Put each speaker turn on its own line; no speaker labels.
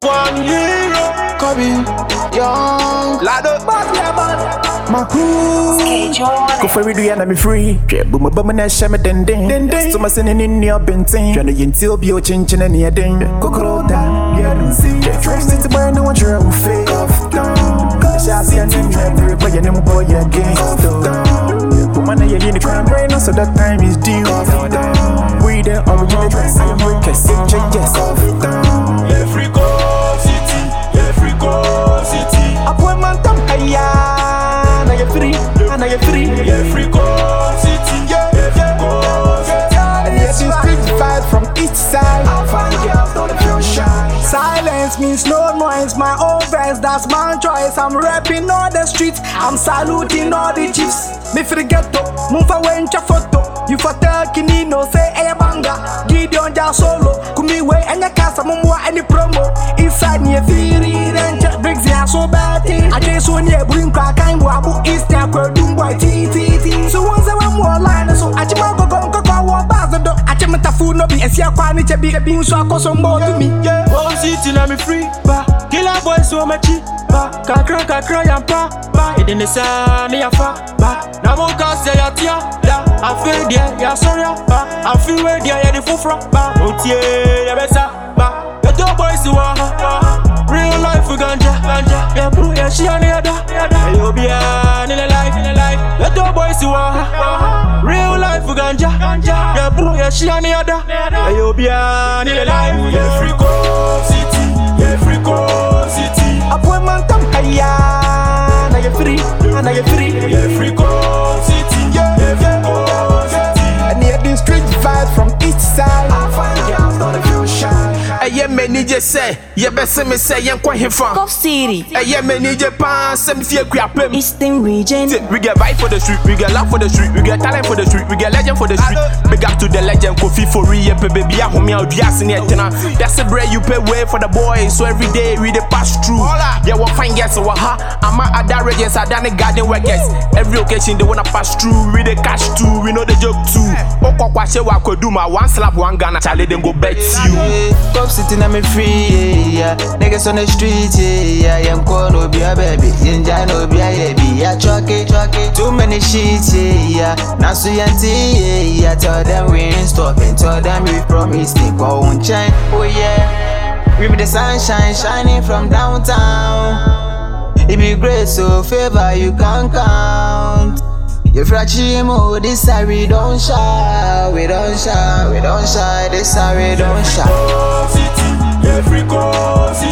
fan hero.
Kobe, young,
Lado,
my crew. Go for it, and I'm free. Boom, boom, and I share me den. So my sending in your benting. Trying to until be your chin and your ding. Coco, that, yeah, don't see. Trust it to burn, no one try to fake off. Shall see and every boy, and no boy again. Woman, you're in the crime right now, so that time is due. We the original dress, I am breaking, changes off.
every city, every city.
Appointment, now you're free, and now you're free.
Every city,
And yes, you street fight from each side. I'll find girls, don't feel shy. Silence means no noise, my own verse, that's my choice. I'm rapping all the streets, I'm saluting all the chiefs. Me for the ghetto, move away in your photo. You for turkey, no say a banga. Gideon ja solo, kumi way and your casa, mumwa any promo. Inside me a theory, then check bricks, yeah, so bad. I just want you bring crack and wabu east, yeah, doom boy, TTT. So once I want more line, so I just go bazando. I just met a food, no be a sia quani, be a bean, so I call some more to me.
One city, let me free, ba. Killer boy, so much, ba. Kakra, yampa, ba. It in the sun, yafa, ba. Namoka say ya tia, ya. I feel there, ya sorry, ba. I feel where there, ya the fufra, ba. Otie, ya besa, ba. The two boys who are, real life we ganja. Ya bro, ya she on the other. You be in the life. The two boys who are, real life we ganja. Ya bro, ya she on the other. You be in the life. Every city, every city.
Appointment, now you're free, and now you're free.
Every city,
And yet the street vibe from each side. I find girls, don't feel shy.
Yeah, many just say, yeah, best me say, yeah, quite him from
Gulf City,
yeah, many Japan, some fear crap.
Eastern region.
We get vibe for the street, we get love for the street, we get talent for the street, we get legend for the street. Big up to the legend, Kofi for real, baby, I home out, yes, in it. That's the bread you pay way for the boys, so every day we the pass through. Yeah, we'll find guests, so I'm at that regents, I done a garden workers. Every occasion they wanna pass through, we the cash too, we know the joke too. Oko kwashe wa do my one slap, one gun, Charlie, then go bet you.
Cop sitting I'm free, yeah. Niggas on the street, yeah. I am called no be a baby. Inja no be a baby. Yeah, chuck it. Too many sheets, yeah. Now so yeah. Tell them we ain't stopping. Tell them we promise they won't change. Oh yeah. We be the sunshine shining from downtown. It be great, so favor you can count. If Rachimo, this side we don't shy, this side we don't shy.
City, every city.